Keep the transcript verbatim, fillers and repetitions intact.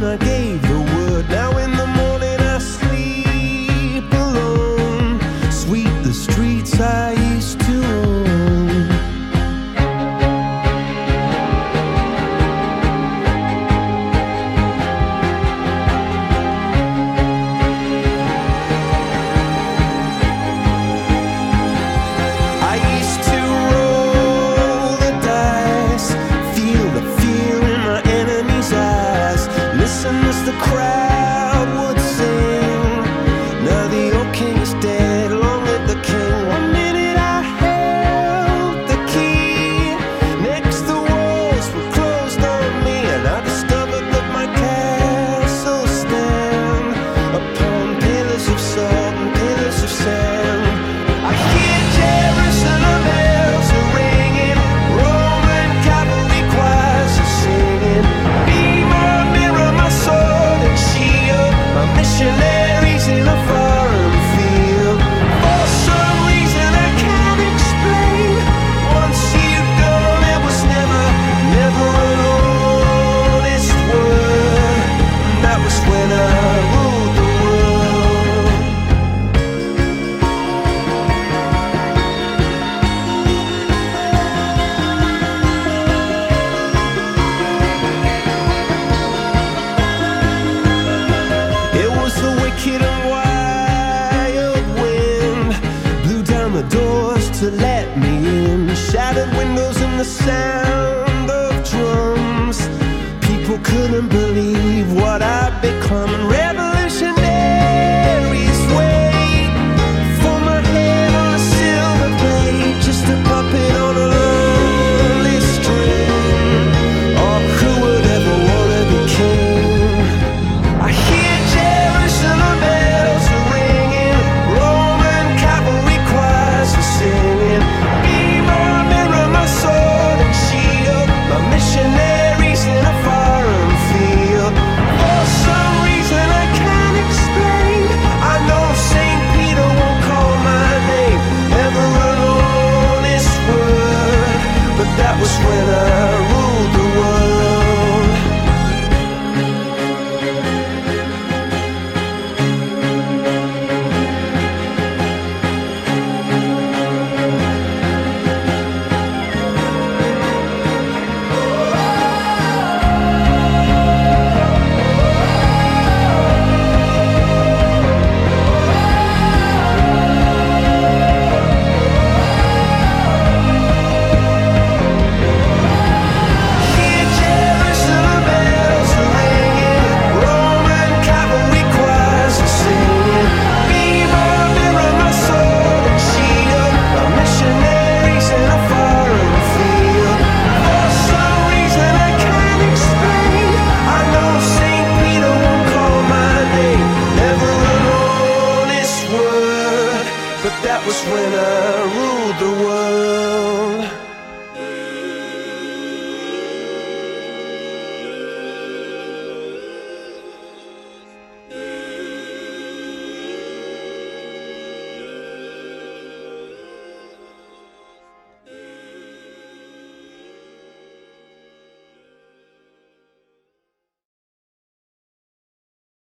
when I gave the word. Now in the morning I sleep alone. Sweep the streets I used to own. I used to roll the dice, feel the fear in my enemy's eyes, listen as the crowd would sing. Now the old king is dead, long live the king. One minute I held the key, next the walls were closed on me, and I discovered that my castle stand upon pillars of salt and pillars of sand. I hear Jerusalem bells are ringing, Roman cavalry choirs are singing. Be my mirror, my sword and shield, my missionaries in a foreign field. For some reason I can't explain, once you've gone it was never, never an honest word. And that was when I ruled the world. It was the wicked and wild wind, blew down the doors to let me in, shattered windows and the sound of drums. People couldn't believe what I'd become, and revelation